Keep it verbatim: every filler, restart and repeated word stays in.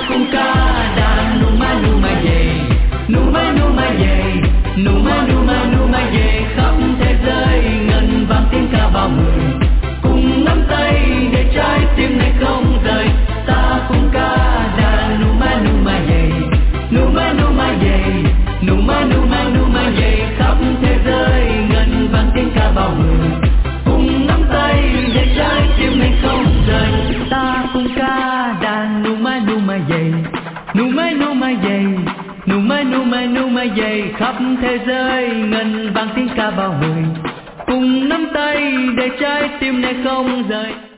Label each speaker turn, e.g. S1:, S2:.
S1: cùng ca đàn numa numa về, numa numa về, numa numa numa về khắp thế giới ngân vang tiếng ca bao người cùng nắm tay để trái tim này không rời. Ta cùng ca đàn numa numa về, numa numa về, numa numa numa về khắp thế giới ngân vang tiếng ca bao người cùng nắm tay để trái tim này không rời. Ta cùng ca đàn numa numa về, numa numa về, numa numa numa về khắp thế giới ngân vang tiếng ca bao người cùng nắm tay để trái tim này không rời.